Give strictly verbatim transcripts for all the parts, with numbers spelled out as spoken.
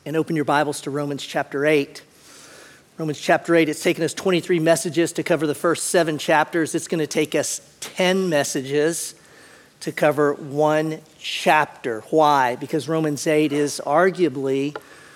and open your Bibles to Romans chapter eight. Romans chapter eight, it's taken us twenty-three messages to cover the first seven chapters. It's going to take us ten messages to cover one chapter. Why? Because Romans eight is arguably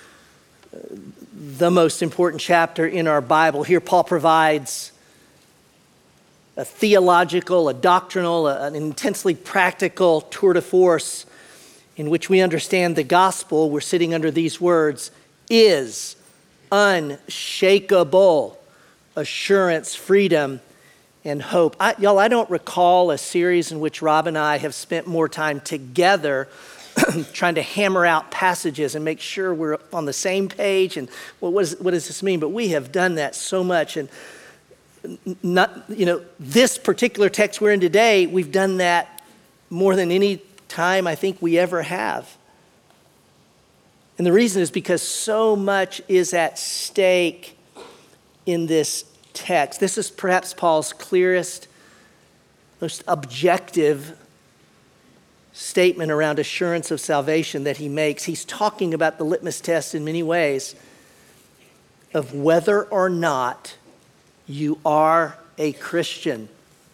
the most important chapter in our Bible. Here Paul provides a theological, a doctrinal, an intensely practical tour de force in which we understand the gospel. We're sitting under these words, is unshakable assurance, freedom, and hope. I, y'all, I don't recall a series in which Rob and I have spent more time together trying to hammer out passages and make sure we're on the same page and well, what, is, what does this mean? But we have done that so much. And not, you know, this particular text we're in today, we've done that more than any time I think we ever have. And the reason is because so much is at stake in this text. This is perhaps Paul's clearest, most objective statement around assurance of salvation that he makes. He's talking about the litmus test in many ways of whether or not you are a Christian.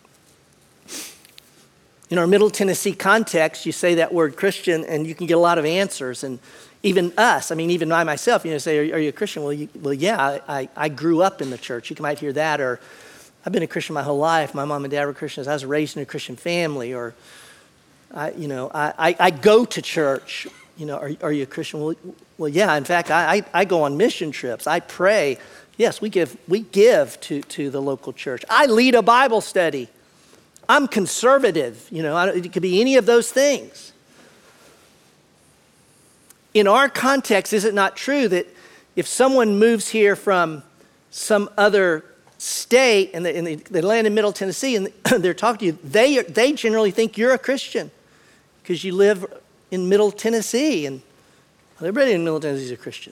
In our Middle Tennessee context, you say that word Christian and you can get a lot of answers. And even us, I mean, even I myself, you know, say, are, are you a Christian? Well, you, well, yeah, I, I grew up in the church. You might hear that. Or I've been a Christian my whole life. My mom and dad were Christians. I was raised in a Christian family. Or, I, you know, I, I, I go to church. You know, are, are you a Christian? Well, well yeah, in fact, I, I, I go on mission trips. I pray. Yes, we give we give to, to the local church. I lead a Bible study. I'm conservative. You know, I, it could be any of those things. In our context, is it not true that if someone moves here from some other state and they, and they, they land in Middle Tennessee and they're talking to you, they, they generally think you're a Christian because you live in Middle Tennessee and well, everybody in Middle Tennessee is a Christian.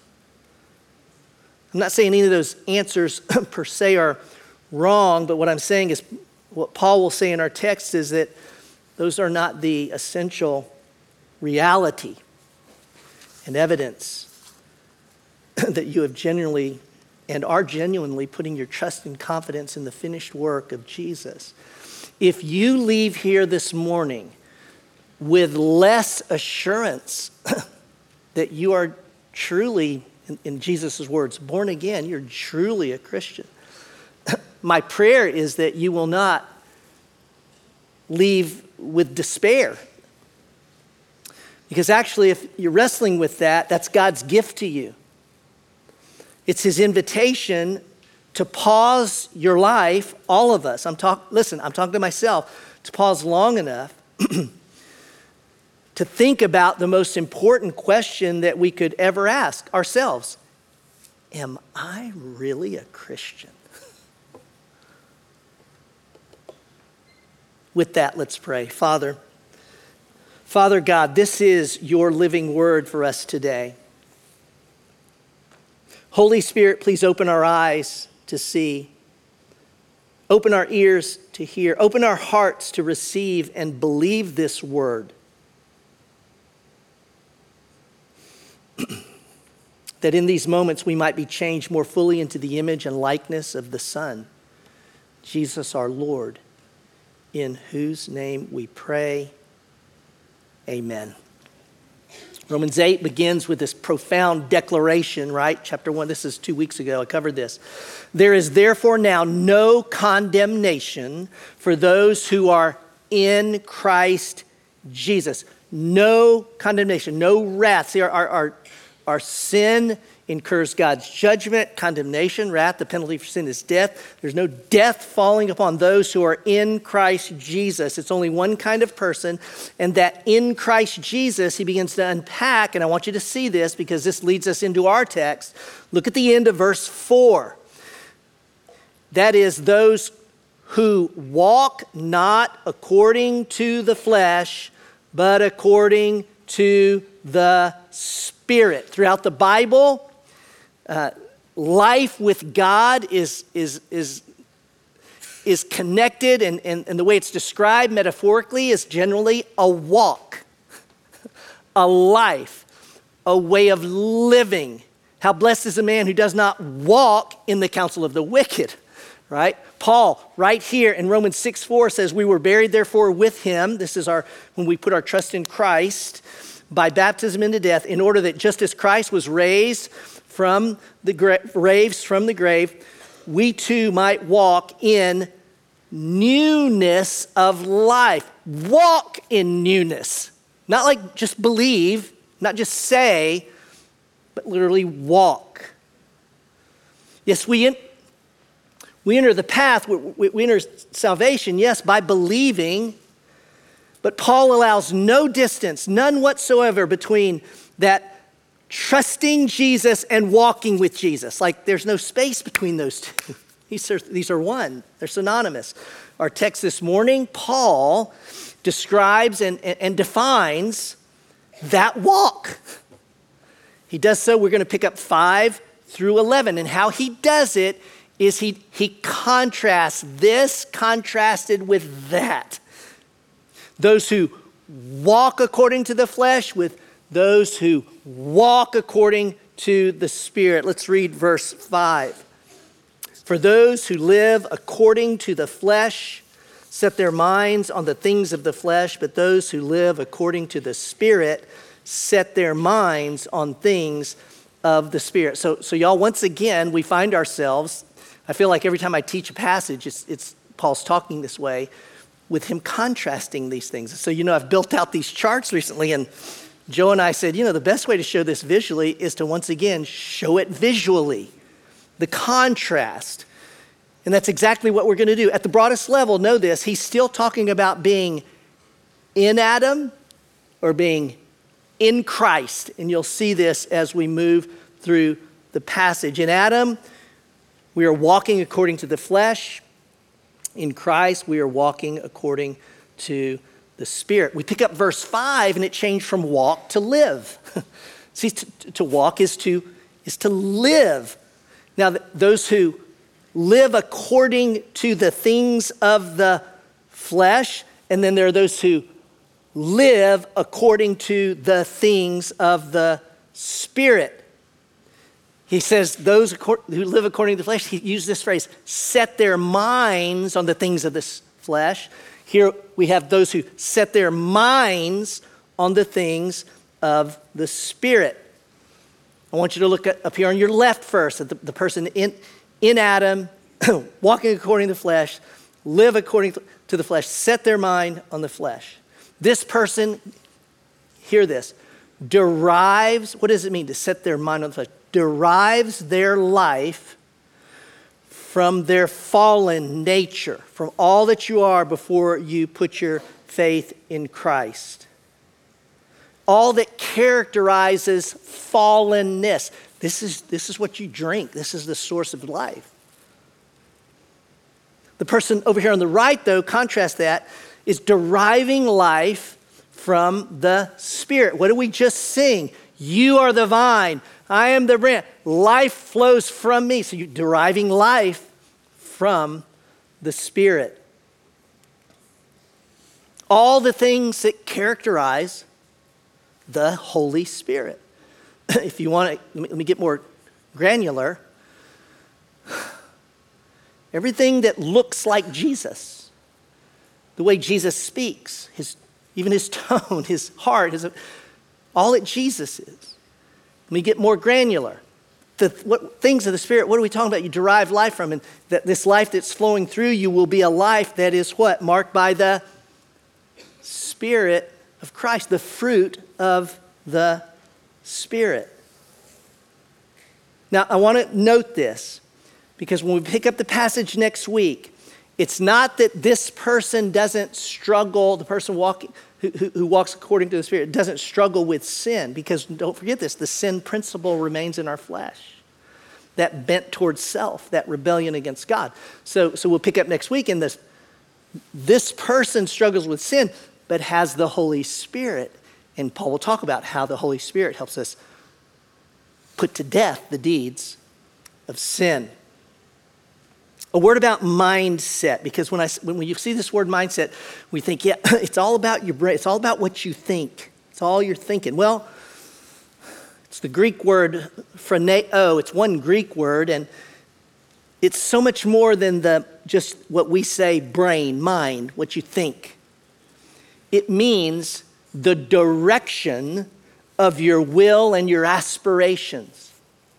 I'm not saying any of those answers per se are wrong, but what I'm saying is what Paul will say in our text is that those are not the essential reality and evidence that you have genuinely and are genuinely putting your trust and confidence in the finished work of Jesus. If you leave here this morning with less assurance that you are truly, in, in Jesus' words, born again, you're truly a Christian. My prayer is that you will not leave with despair. Because actually, if you're wrestling with that, that's God's gift to you. It's his invitation to pause your life, all of us. I'm talk. Listen, I'm talking to myself, to pause long enough to think about the most important question that we could ever ask ourselves. Am I really a Christian? With that, let's pray. Father, Father God, this is your living word for us today. Holy Spirit, please open our eyes to see. Open our ears to hear. Open our hearts to receive and believe this word. That in these moments we might be changed more fully into the image and likeness of the Son, Jesus our Lord, in whose name we pray. Amen. Romans eight begins with this profound declaration, right? Chapter one, this is two weeks ago, I covered this. There is therefore now no condemnation for those who are in Christ Jesus. No condemnation, no wrath. See, our, our, our, our sin incurs God's judgment, condemnation, wrath. The penalty for sin is death. There's no death falling upon those who are in Christ Jesus. It's only one kind of person, and that in Christ Jesus, he begins to unpack, and I want you to see this because this leads us into our text. Look at the end of verse four. That is, those who walk not according to the flesh, but according to the Spirit. Throughout the Bible, Uh, life with God is, is, is, is connected, and, and, and the way it's described metaphorically is generally a walk, a life, a way of living. How blessed is the man who does not walk in the counsel of the wicked, right? Paul, right here in Romans six four says, we were buried therefore with him. This is our, when we put our trust in Christ, by baptism into death, in order that just as Christ was raised from the grave, raised from the grave, we too might walk in newness of life. Walk in newness. Not like just believe, not just say, but literally walk. Yes, we, in, we enter the path, we, we enter salvation, yes, by believing, but Paul allows no distance, none whatsoever between that trusting Jesus and walking with Jesus. Like there's no space between those two. These are, these are one, they're synonymous. Our text this morning, Paul describes and, and, and defines that walk. He does so, we're going to pick up five through eleven. And how he does it is he, he contrasts this contrasted with that. Those who walk according to the flesh with those who walk according to the Spirit. Let's read verse five. For those who live according to the flesh set their minds on the things of the flesh, but those who live according to the Spirit set their minds on things of the Spirit. So, so y'all, once again, we find ourselves, I feel like every time I teach a passage, it's, it's Paul's talking this way, with him contrasting these things. So, you know, I've built out these charts recently, and Joe and I said, you know, the best way to show this visually is to once again show it visually, the contrast. And that's exactly what we're going to do. At the broadest level, know this, he's still talking about being in Adam or being in Christ. And you'll see this as we move through the passage. In Adam, we are walking according to the flesh. In Christ, we are walking according to the Spirit. We pick up verse five and it changed from walk to live. See, to, to walk is to, is to live. Now, those who live according to the things of the flesh, and then there are those who live according to the things of the Spirit. He says those who live according to the flesh, he used this phrase, set their minds on the things of this flesh. Here we have those who set their minds on the things of the Spirit. I want you to look at, up here on your left first at the, the person in, in Adam, walking according to the flesh, live according to the flesh, set their mind on the flesh. This person, hear this, derives, what does it mean to set their mind on the flesh? Derives their life from their fallen nature, from all that you are before you put your faith in Christ. All that characterizes fallenness. This is, this is what you drink. This is the source of life. The person over here on the right, though, contrast that, is deriving life from the Spirit. What did we just sing? You are the vine. I am the branch. Life flows from me. So you're deriving life from the Spirit. All the things that characterize the Holy Spirit. If you want to, let me, let me get more granular. Everything that looks like Jesus, the way Jesus speaks, his, even his tone, his heart, his, all that Jesus is. Let me get more granular. The what, things of the Spirit, what are we talking about? You derive life from, and that this life that's flowing through you will be a life that is what? Marked by the Spirit of Christ, the fruit of the Spirit. Now, I want to note this, because when we pick up the passage next week, it's not that this person doesn't struggle, the person walking, who, who, who walks according to the Spirit doesn't struggle with sin, because don't forget this, the sin principle remains in our flesh. That bent towards self, that rebellion against God. So, so we'll pick up next week, and this, this person struggles with sin, but has the Holy Spirit. And Paul will talk about how the Holy Spirit helps us put to death the deeds of sin. A word about mindset, because when I when you see this word mindset, we think, yeah, it's all about your brain. It's all about what you think. It's all you're thinking. Well, It's the Greek word phroneo. It's one Greek word, and it's so much more than the just what we say brain, mind, what you think. It means the direction of your will and your aspirations.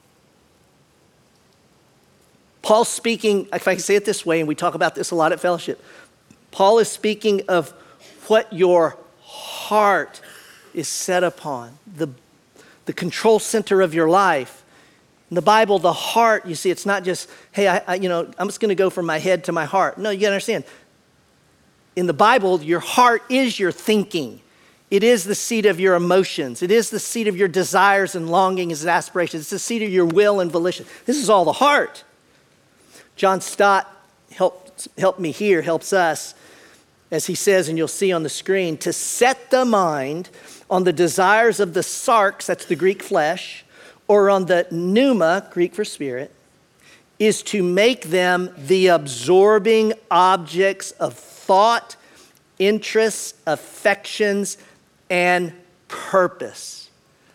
Paul's speaking, if I can say it this way, and we talk about this a lot at Fellowship, Paul is speaking of what your heart is set upon, the, the control center of your life. In the Bible, the heart, you see, it's not just, hey, I, I you know, I'm just going to go from my head to my heart. No, you gotta understand. In the Bible, your heart is your thinking. It is the seat of your emotions. It is the seat of your desires and longings and aspirations. It's the seat of your will and volition. This is all the heart. John Stott helped, helped me here, helps us, as he says, and you'll see on the screen, to set the mind on the desires of the sarx, that's the Greek flesh, or on the pneuma, Greek for spirit, is to make them the absorbing objects of thought, interests, affections, and purpose.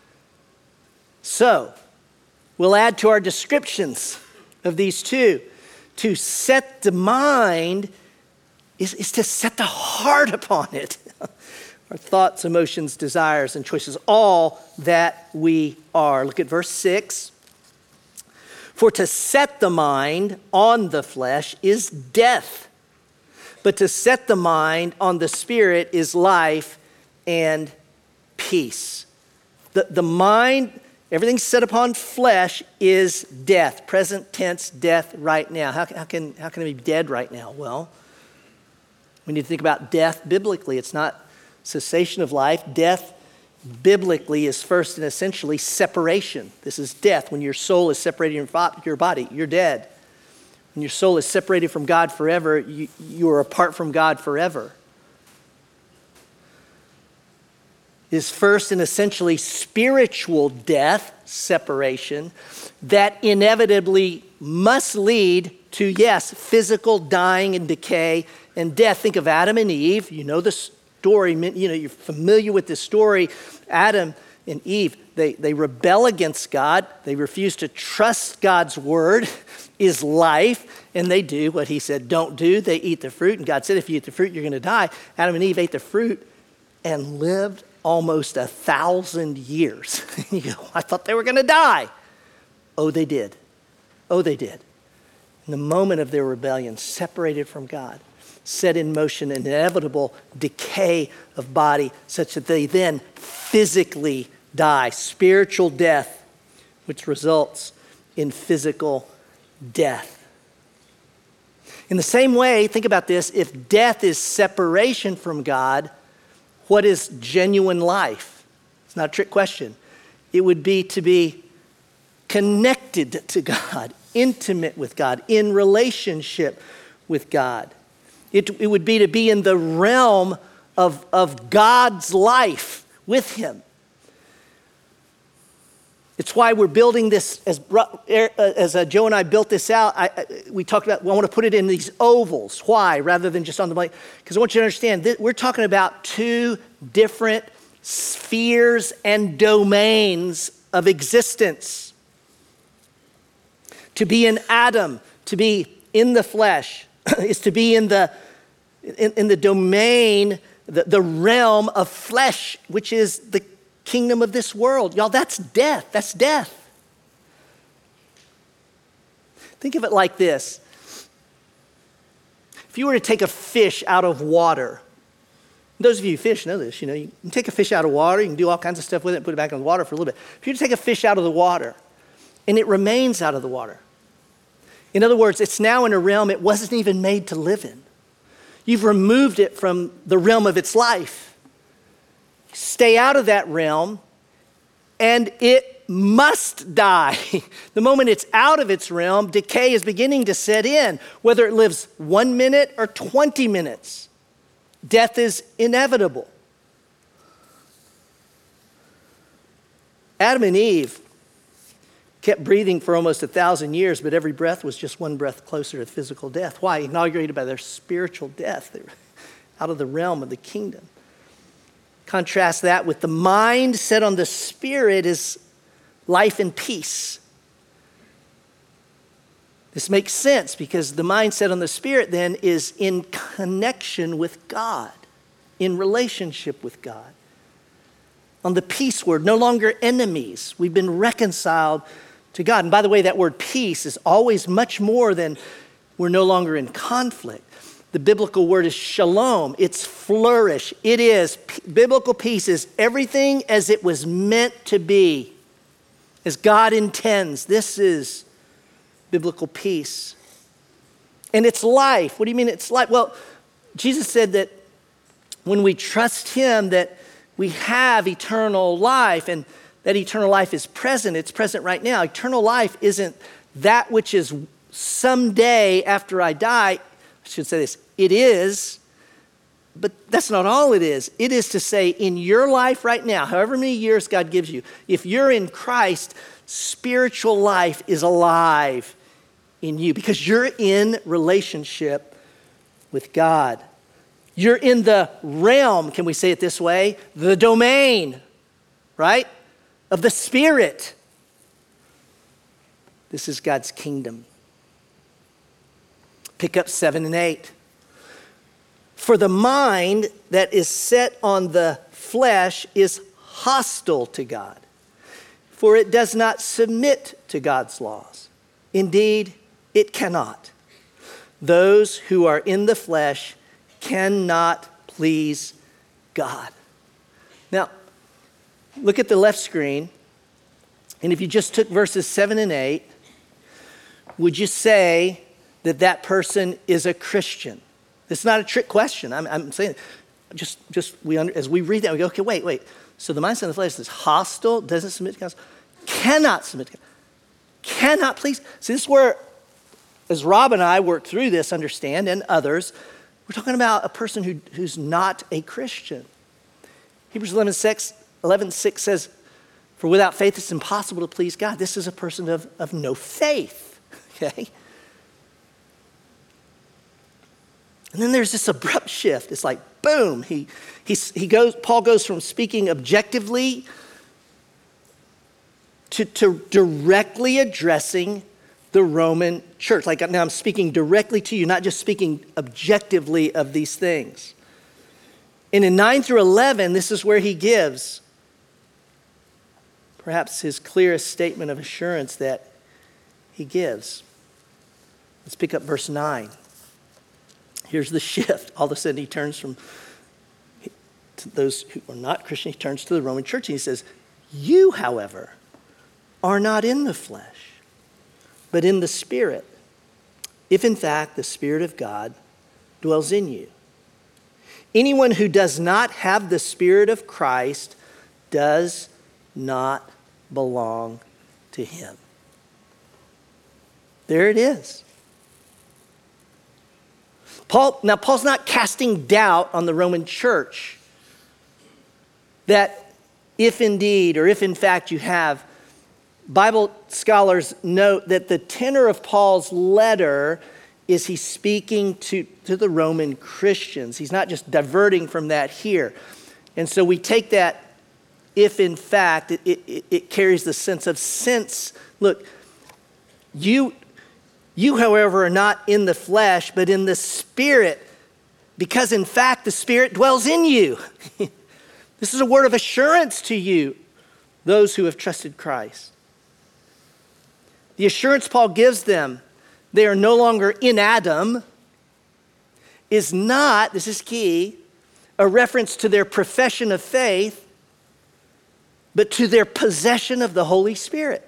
So, we'll add to our descriptions of these two. To set the mind is, is to set the heart upon it. Our thoughts, emotions, desires, and choices, all that we are. Look at verse six. For to set the mind on the flesh is death, but to set the mind on the spirit is life and peace. The, the mind, everything set upon flesh is death. Present tense, death right now. How, how, can, how can it be dead right now? Well, we need to think about death biblically. It's not cessation of life. Death biblically is first and essentially separation. This is death. When your soul is separated from your body, you're dead. When your soul is separated from God forever, you, you are apart from God forever. It is first and essentially spiritual death, separation, that inevitably must lead to, yes, physical dying and decay and death. Think of Adam and Eve. You know the story, you know, you're familiar with this story. Adam and Eve, they, they rebel against God. They refuse to trust God's word is life, and they do what he said don't do. They eat the fruit, and God said, if you eat the fruit, you're going to die. Adam and Eve ate the fruit and lived almost a thousand years. You go, I thought they were going to die. Oh, they did. Oh, they did. In the moment of their rebellion, separated from God, set in motion an inevitable decay of body such that they then physically die. Spiritual death, which results in physical death. In the same way, think about this, if death is separation from God, what is genuine life? It's not a trick question. It would be to be connected to God, intimate with God, in relationship with God. It, it would be to be in the realm of, of God's life with him. It's why we're building this, as, as uh, Joe and I built this out, I, I, we talked about, well, I want to put it in these ovals. Why? Rather than just on the blank. Because I want you to understand, that we're talking about two different spheres and domains of existence. To be in Adam, to be in the flesh, is to be in the, in, in the domain, the, the realm of flesh, which is the kingdom of this world. Y'all, that's death. That's death. Think of it like this. If you were to take a fish out of water, those of you who fish know this, you know, you can take a fish out of water, you can do all kinds of stuff with it and put it back in the water for a little bit. If you were to take a fish out of the water and it remains out of the water, in other words, it's now in a realm it wasn't even made to live in. You've removed it from the realm of its life. Stay out of that realm, and it must die. The moment it's out of its realm, decay is beginning to set in, whether it lives one minute or twenty minutes. Death is inevitable. Adam and Eve kept breathing for almost a thousand years, but every breath was just one breath closer to physical death. Why? Inaugurated by their spiritual death. They were out of the realm of the kingdom. Contrast that with the mind set on the spirit is life and peace. This makes sense because the mindset on the Spirit then is in connection with God, in relationship with God. On the peace word, no longer enemies. We've been reconciled to God. And by the way, that word peace is always much more than we're no longer in conflict. The biblical word is shalom. It's flourish. It is. P- biblical peace is everything as it was meant to be, as God intends. This is biblical peace. And it's life. What do you mean it's life? Well, Jesus said that when we trust him that we have eternal life, and that eternal life is present. It's present right now. Eternal life isn't that which is someday after I die. I should say this. It is, but that's not all it is. It is to say in your life right now, however many years God gives you, if you're in Christ, spiritual life is alive in you because you're in relationship with God. You're in the realm, can we say it this way? The domain, right? Of the Spirit. This is God's kingdom. Pick up seven and eight. For the mind that is set on the flesh is hostile to God, for it does not submit to God's laws. Indeed, it cannot. Those who are in the flesh cannot please God. Now, look at the left screen, and if you just took verses seven and eight, would you say that that person is a Christian? It's not a trick question. I'm, I'm saying, just, just we under, as we read that, we go, okay, wait, wait. So the mindset of the flesh is hostile, doesn't submit to God, cannot submit to God, cannot please. See, this is where, as Rob and I work through this, understand, and others, we're talking about a person who, who's not a Christian. Hebrews eleven six, eleven six says, for without faith it's impossible to please God. This is a person of, of no faith, okay? And then there's this abrupt shift. It's like, boom, he, he, he goes, Paul goes from speaking objectively to, to directly addressing the Roman church. Like now I'm speaking directly to you, not just speaking objectively of these things. And in nine through eleven, this is where he gives perhaps his clearest statement of assurance that he gives. Let's pick up verse nine. Here's the shift. All of a sudden he turns from to those who are not Christian, he turns to the Roman church and he says, you, however, are not in the flesh, but in the Spirit, if in fact the Spirit of God dwells in you. Anyone who does not have the Spirit of Christ does not belong to him. There it is. Paul, now Paul's not casting doubt on the Roman church that if indeed, or if in fact you have, Bible scholars note that the tenor of Paul's letter is he's speaking to, to the Roman Christians. He's not just diverting from that here. And so we take that, if in fact, it, it, it carries the sense of since, look, you, you, however, are not in the flesh, but in the Spirit, because in fact the Spirit dwells in you. This is a word of assurance to you, those who have trusted Christ. The assurance Paul gives them, they are no longer in Adam, is not, this is key, a reference to their profession of faith, but to their possession of the Holy Spirit.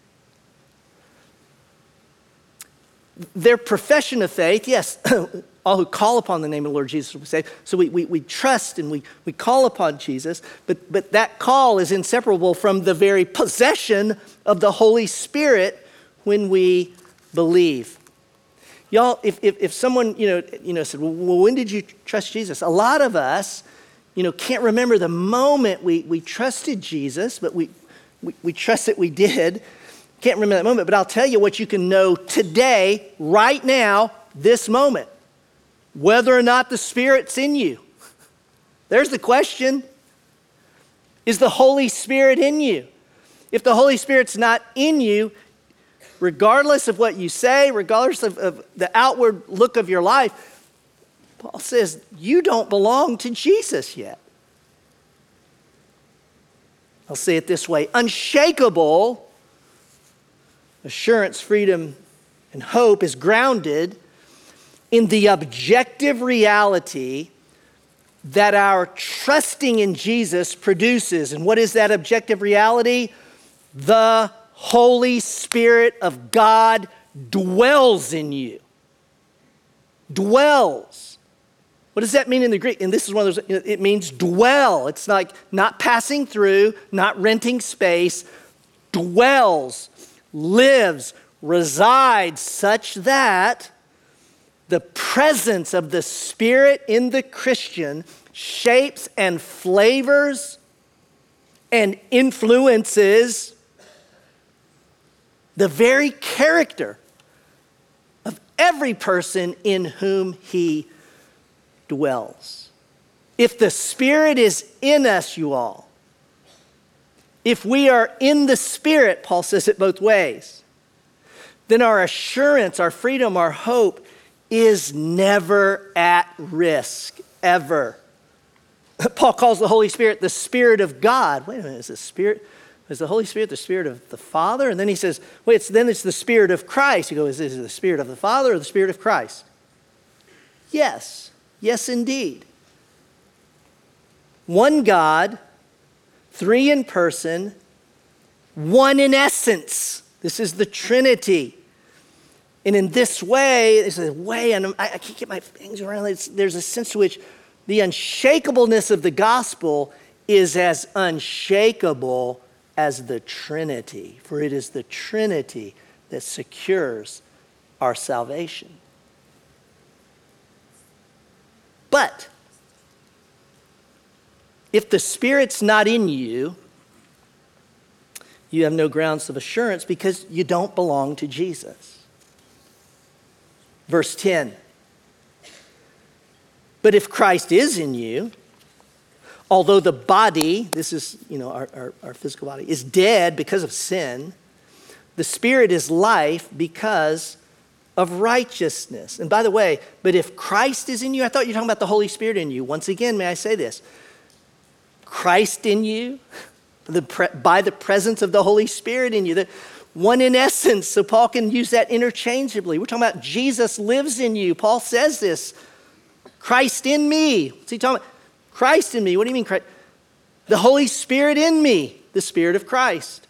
Their profession of faith, yes, all who call upon the name of the Lord Jesus will be saved. So we, we, we trust and we, we call upon Jesus, but, but that call is inseparable from the very possession of the Holy Spirit when we believe. Y'all, if, if, if someone, you know, you know, said, well, when did you trust Jesus? A lot of us, you know, can't remember the moment we, we trusted Jesus, but we, we, we trust that we did. Can't remember that moment, but I'll tell you what you can know today, right now, this moment. Whether or not the Spirit's in you. There's the question. Is the Holy Spirit in you? If the Holy Spirit's not in you, regardless of what you say, regardless of, of the outward look of your life, Paul says, you don't belong to Jesus yet. I'll say it this way. Unshakable assurance, freedom, and hope is grounded in the objective reality that our trusting in Jesus produces. And what is that objective reality? The Holy Spirit of God dwells in you. Dwells. What does that mean in the Greek? And this is one of those, it means dwell. It's like not passing through, not renting space. Dwells, lives, resides such that the presence of the Spirit in the Christian shapes and flavors and influences the very character of every person in whom he dwells. If the Spirit is in us, you all, if we are in the Spirit, Paul says it both ways, then our assurance, our freedom, our hope is never at risk, ever. Paul calls the Holy Spirit the Spirit of God. Wait a minute, is the Spirit, is the Holy Spirit the Spirit of the Father? And then he says, wait, it's, then it's the Spirit of Christ. You go, is this the Spirit of the Father or the Spirit of Christ? Yes, yes indeed. One God, three in person, one in essence. This is the Trinity. And in this way, there's a way, and I, I can't get my fingers around it. It's, there's a sense to which the unshakableness of the gospel is as unshakable as the Trinity, for it is the Trinity that secures our salvation. But if the Spirit's not in you, you have no grounds of assurance because you don't belong to Jesus. Verse ten, but if Christ is in you, although the body, this is, you know, our, our, our physical body, is dead because of sin, the Spirit is life because of righteousness. And by the way, but if Christ is in you, I thought you were talking about the Holy Spirit in you. Once again, may I say this? Christ in you, the pre- by the presence of the Holy Spirit in you, the one in essence, so Paul can use that interchangeably. We're talking about Jesus lives in you. Paul says this, Christ in me. What's he talking about? Christ in me. What do you mean Christ? The Holy Spirit in me, the Spirit of Christ.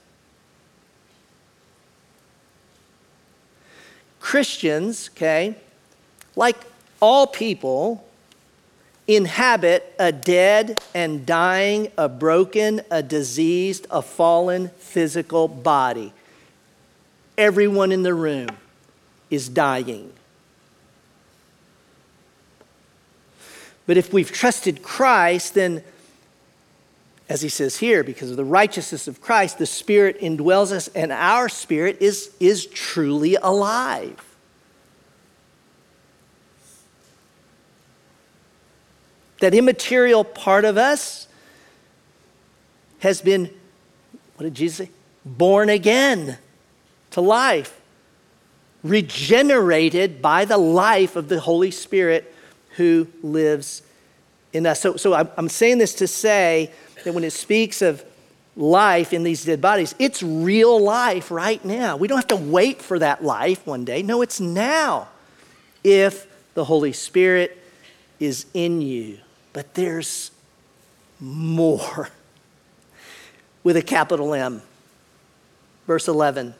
Christians, okay, like all people, inhabit a dead and dying, a broken, a diseased, a fallen physical body. Everyone in the room is dying. But if we've trusted Christ, then, as he says here, because of the righteousness of Christ, the Spirit indwells us, and our spirit is, is truly alive. That immaterial part of us has been, what did Jesus say? Born again to life, regenerated by the life of the Holy Spirit who lives in us. So, so I'm, I'm saying this to say that when it speaks of life in these dead bodies, it's real life right now. We don't have to wait for that life one day. No, it's now if the Holy Spirit is in you. But there's more with a capital M. Verse eleven.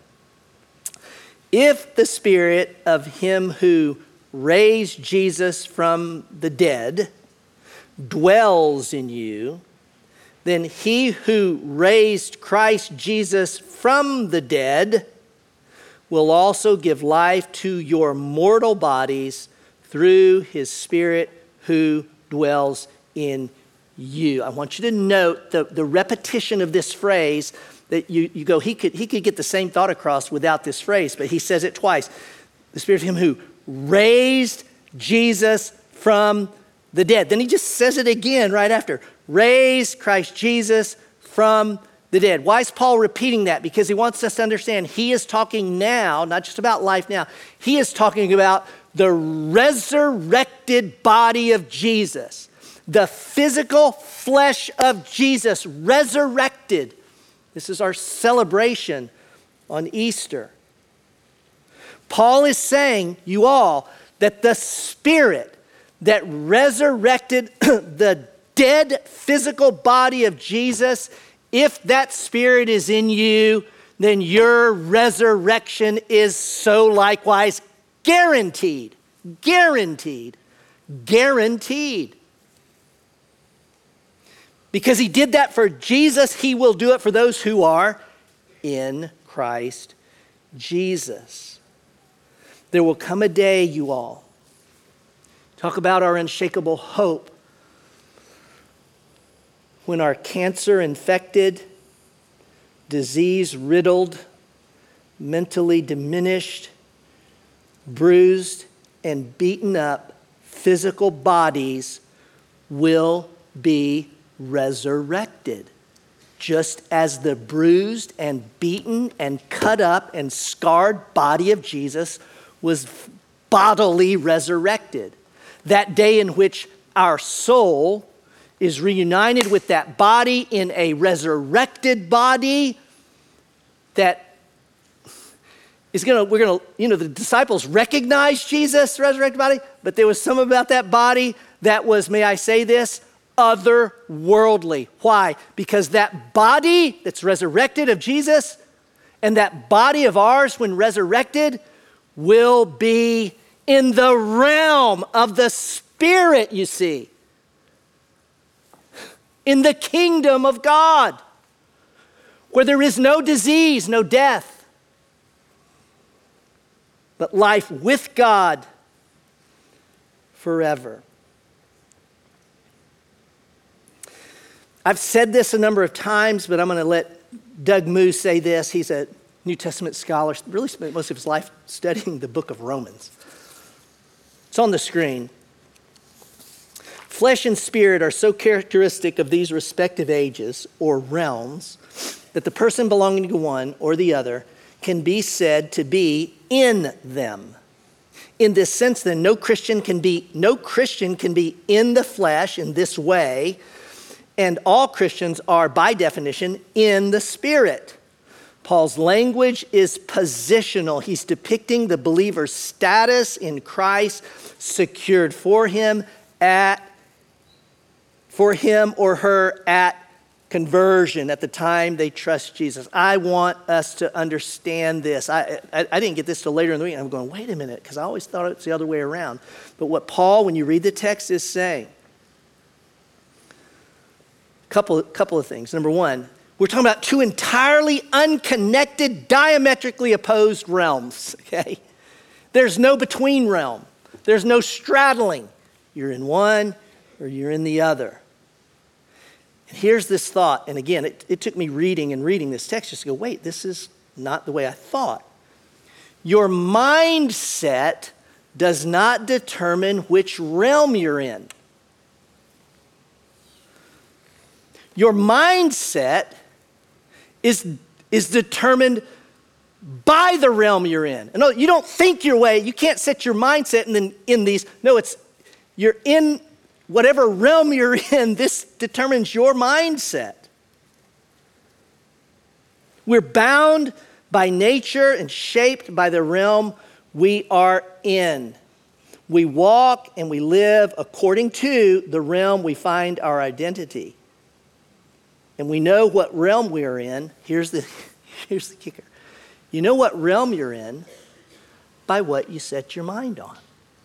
If the Spirit of him who raised Jesus from the dead dwells in you, then he who raised Christ Jesus from the dead will also give life to your mortal bodies through his Spirit who dwells in you. I want you to note the, the repetition of this phrase that you, you go, he could, he could get the same thought across without this phrase, but he says it twice. The Spirit of him who raised Jesus from the dead. Then he just says it again right after. Raised Christ Jesus from the dead. Why is Paul repeating that? Because he wants us to understand he is talking now, not just about life now. He is talking about the resurrected body of Jesus, the physical flesh of Jesus resurrected. This is our celebration on Easter. Paul is saying, you all, that the Spirit that resurrected the dead physical body of Jesus, if that Spirit is in you, then your resurrection is so likewise guaranteed. Guaranteed. Guaranteed. Because he did that for Jesus, he will do it for those who are in Christ Jesus. There will come a day, you all, talk about our unshakable hope, when our cancer-infected, disease-riddled, mentally diminished, bruised, and beaten up physical bodies will be resurrected. Just as the bruised and beaten and cut up and scarred body of Jesus was bodily resurrected. That day in which our soul is reunited with that body in a resurrected body that is gonna, we're gonna, you know, the disciples recognized Jesus' resurrected body, but there was something about that body that was, may I say this, otherworldly. Why? Because that body that's resurrected of Jesus and that body of ours when resurrected will be in the realm of the Spirit, you see. In the kingdom of God, where there is no disease, no death, but life with God forever. I've said this a number of times, but I'm going to let Doug Moo say this. He's a New Testament scholar, really spent most of his life studying the book of Romans. It's on the screen. Flesh and spirit are so characteristic of these respective ages or realms that the person belonging to one or the other can be said to be in them. In this sense, then, no Christian can be no Christian can be in the flesh in this way, and all Christians are, by definition, in the Spirit. Paul's language is positional. He's depicting the believer's status in Christ, secured for him at for him or her at conversion, at the time they trust Jesus. I want us to understand this. I, I, I didn't get this till later in the week. I'm going, wait a minute, because I always thought it's the other way around. But what Paul, when you read the text, is saying, couple, couple of things. Number one, we're talking about two entirely unconnected, diametrically opposed realms, okay? There's no between realm. There's no straddling. You're in one or you're in the other. And here's this thought, and again, it, it took me reading and reading this text just to go, wait, this is not the way I thought. Your mindset does not determine which realm you're in. Your mindset is, is determined by the realm you're in. No, you don't think your way. You can't set your mindset and then in these. No, it's you're in whatever realm you're in. This determines your mindset. We're bound by nature and shaped by the realm we are in. We walk and we live according to the realm we find our identity. And we know what realm we are in. Here's the, here's the kicker. You know what realm you're in by what you set your mind on.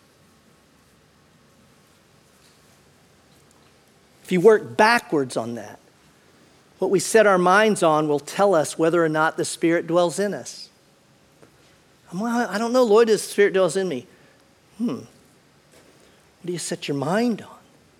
If you work backwards on that, what we set our minds on will tell us whether or not the Spirit dwells in us. Well, I don't know, Lord, does the Spirit dwells in me? Hmm. What do you set your mind on?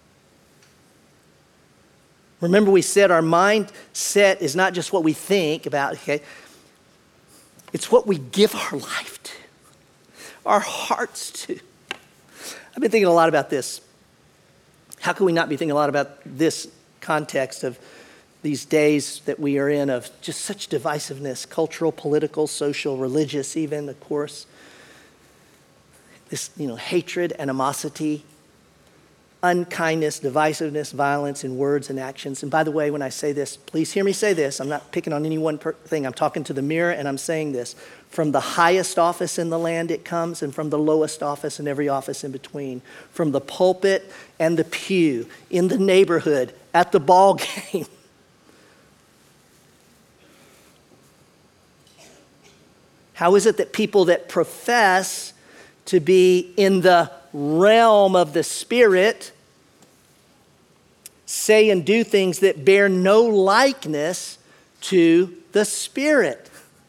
Remember, we said our mindset is not just what we think about, okay? It's what we give our life to, our hearts to. I've been thinking a lot about this. How can we not be thinking a lot about this context of these days that we are in of just such divisiveness, cultural, political, social, religious even, of course. This, you know, hatred, animosity, unkindness, divisiveness, violence in words and actions. And by the way, when I say this, please hear me say this. I'm not picking on any one per- thing. I'm talking to the mirror and I'm saying this. From the highest office in the land it comes, and from the lowest office and every office in between. From the pulpit and the pew, in the neighborhood, at the ball game. How is it that people that profess to be in the realm of the Spirit say and do things that bear no likeness to the Spirit?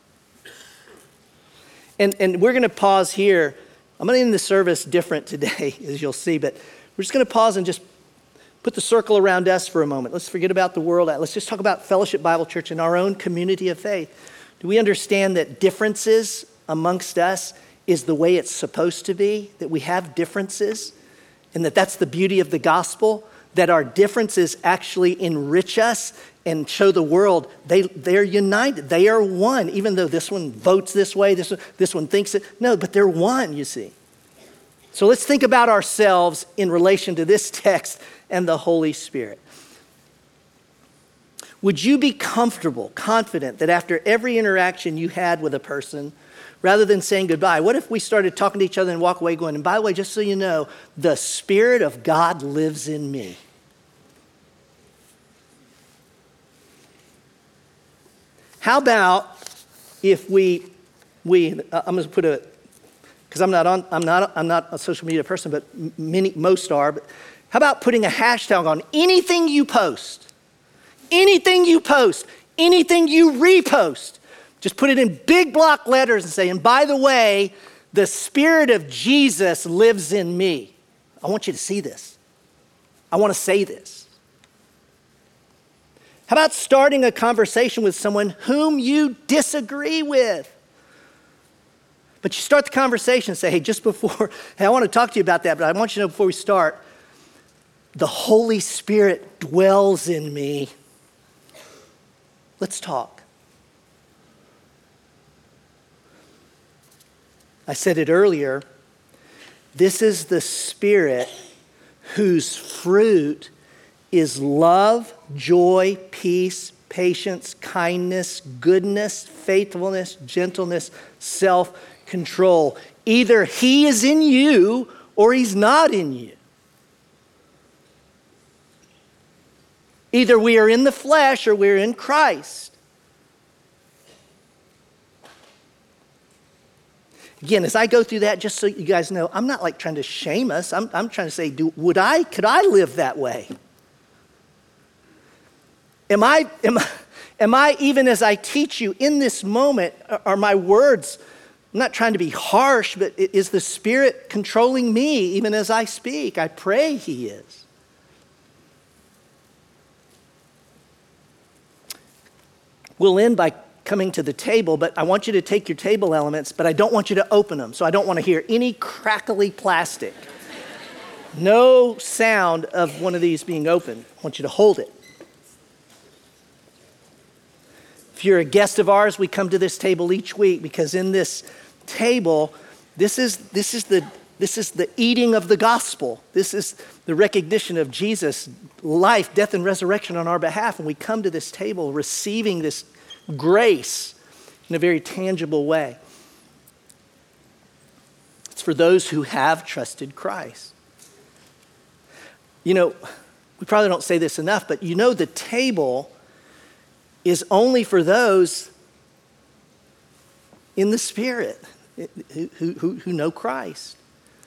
And, and we're going to pause here. I'm going to end the service different today, as you'll see, but we're just going to pause and just put the circle around us for a moment. Let's forget about the world. Let's just talk about Fellowship Bible Church and our own community of faith. Do we understand that differences amongst us is the way it's supposed to be, that we have differences, and that that's the beauty of the gospel, that our differences actually enrich us and show the world they, they're united, they are one, even though this one votes this way, this one, this one thinks it. No, but they're one, you see. So let's think about ourselves in relation to this text and the Holy Spirit. Would you be comfortable, confident that after every interaction you had with a person, rather than saying goodbye, what if we started talking to each other and walk away going, and by the way, just so you know, the Spirit of God lives in me. How about if we, we I'm going to put a, because I'm not on, I'm not, I'm not a social media person, but many, most are, but how about putting a hashtag on anything you post, anything you post, anything you repost? Just put it in big block letters and say, and by the way, the Spirit of Jesus lives in me. I want you to see this. I want to say this. How about starting a conversation with someone whom you disagree with? But you start the conversation and say, hey, just before, hey, I want to talk to you about that, but I want you to know before we start, the Holy Spirit dwells in me. Let's talk. I said it earlier, this is the Spirit whose fruit is love, joy, peace, patience, kindness, goodness, faithfulness, gentleness, self-control. Either he is in you or he's not in you. Either we are in the flesh or we're in Christ. Again, as I go through that, just so you guys know, I'm not like trying to shame us. I'm, I'm trying to say, do, would I, could I live that way? Am I, am I, am I, even as I teach you in this moment, are my words, I'm not trying to be harsh, but is the Spirit controlling me even as I speak? I pray he is. We'll end by coming to the table, but I want you to take your table elements, but I don't want you to open them, so I don't want to hear any crackly plastic. No sound of one of these being opened. I want you to hold it. If you're a guest of ours, we come to this table each week because in this table, this is, this is the This is the eating of the gospel. This is the recognition of Jesus' life, death, and resurrection on our behalf. And we come to this table receiving this grace in a very tangible way. It's for those who have trusted Christ. You know, we probably don't say this enough, but you know the table is only for those in the Spirit who, who, who know Christ.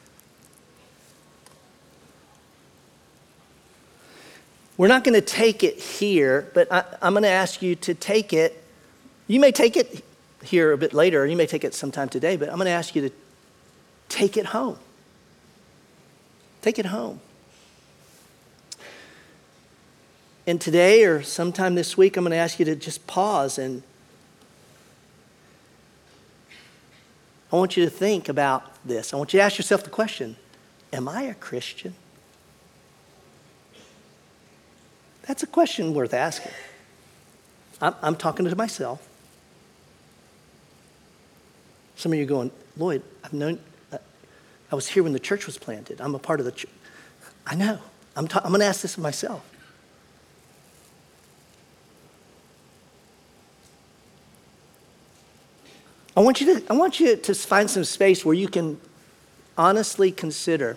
We're not going to take it here, but I, I'm going to ask you to take it. You may take it here a bit later, or you may take it sometime today, but I'm going to ask you to take it home. Take it home. And today or sometime this week, I'm going to ask you to just pause and I want you to think about this. I want you to ask yourself the question, am I a Christian? That's a question worth asking. I'm, I'm talking to myself. Some of you are going, Lloyd, I've known, uh, I was here when the church was planted. I'm a part of the church. I know. I'm, ta- I'm going to ask this of myself. I want you to, I want you to find some space where you can honestly consider,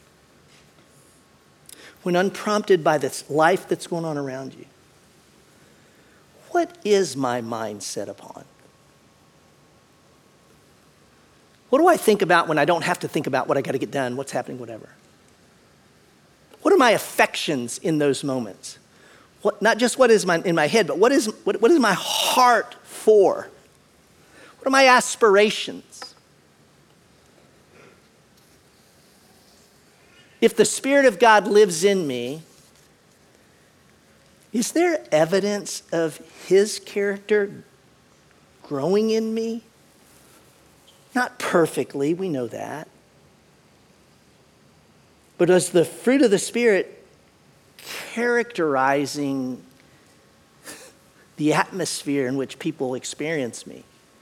when unprompted by this life that's going on around you, what is my mind set upon? What do I think about when I don't have to think about what I got to get done, what's happening, whatever? What are my affections in those moments? What, not just what is my, in my head, but what is, what, what is my heart for? What are my aspirations? If the Spirit of God lives in me, is there evidence of His character growing in me? Not perfectly, we know that. But is the fruit of the Spirit characterizing the atmosphere in which people experience me?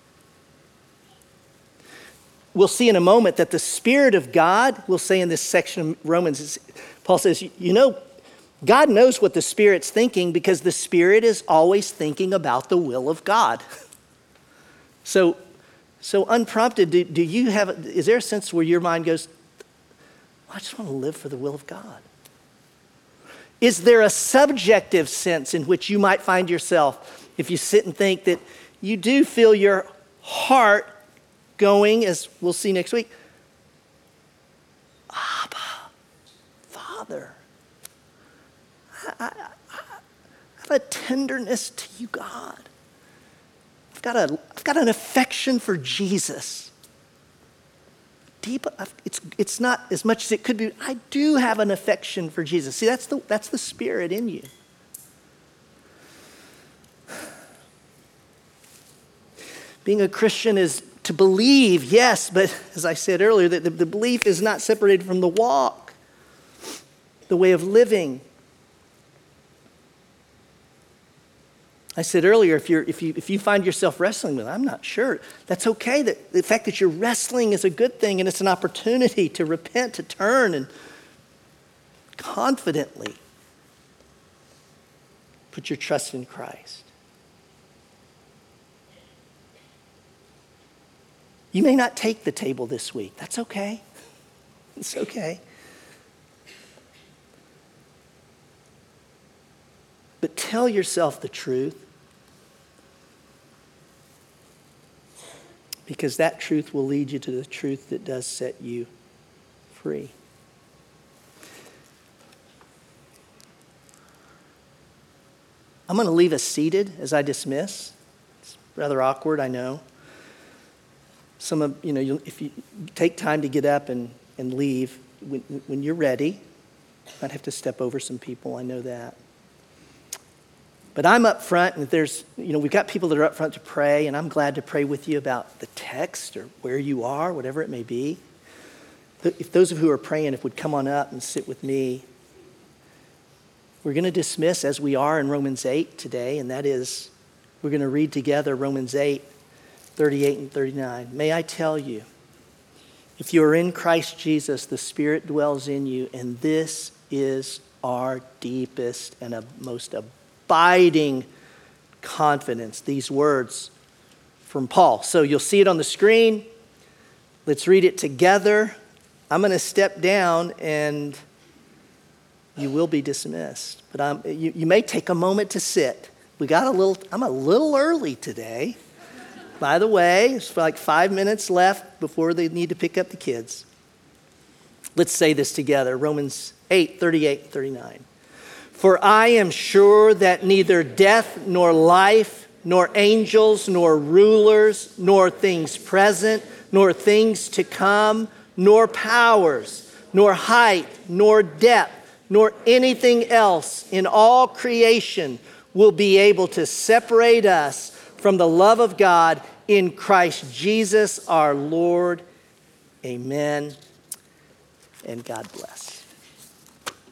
We'll see in a moment that the Spirit of God, we'll say in this section of Romans, Paul says, you know, God knows what the Spirit's thinking because the Spirit is always thinking about the will of God. So, so unprompted, do, do you have, is there a sense where your mind goes, I just want to live for the will of God? Is there a subjective sense in which you might find yourself, if you sit and think that you do feel your heart going, as we'll see next week, Abba, Father, I, I, I have a tenderness to you, God. I've got, a, I've got an affection for Jesus. Deep, it's, it's not as much as it could be. I do have an affection for Jesus. See, that's the, that's the Spirit in you. Being a Christian is to believe, yes, but as I said earlier, that the, the belief is not separated from the walk, the way of living. I said earlier, if, you're, if, you, if you find yourself wrestling with it, I'm not sure. That's okay. That the fact that you're wrestling is a good thing, and it's an opportunity to repent, to turn, and confidently put your trust in Christ. You may not take the table this week. That's okay. It's okay. But tell yourself the truth, because that truth will lead you to the truth that does set you free. I'm going to leave us seated as I dismiss. It's rather awkward, I know. Some of, you know, you'll, if you take time to get up and, and leave, when, when you're ready, you might have to step over some people, I know that. But I'm up front, and there's, you know, we've got people that are up front to pray, and I'm glad to pray with you about the text or where you are, whatever it may be. If those of you who are praying, if would come on up and sit with me. We're going to dismiss as we are in Romans eight today, and that is, we're going to read together Romans eight, thirty-eight and thirty-nine. May I tell you, if you are in Christ Jesus, the Spirit dwells in you, and this is our deepest and a most abiding confidence. These words from Paul. So you'll see it on the screen. Let's read it together. I'm going to step down and you will be dismissed. But I'm, you, you may take a moment to sit. We got a little, I'm a little early today. By the way, it's like five minutes left before they need to pick up the kids. Let's say this together. Romans eight, thirty-eight, thirty-nine. For I am sure that neither death nor life, nor angels, nor rulers, nor things present, nor things to come, nor powers, nor height, nor depth, nor anything else in all creation will be able to separate us from the love of God in Christ Jesus our Lord. Amen. And God bless.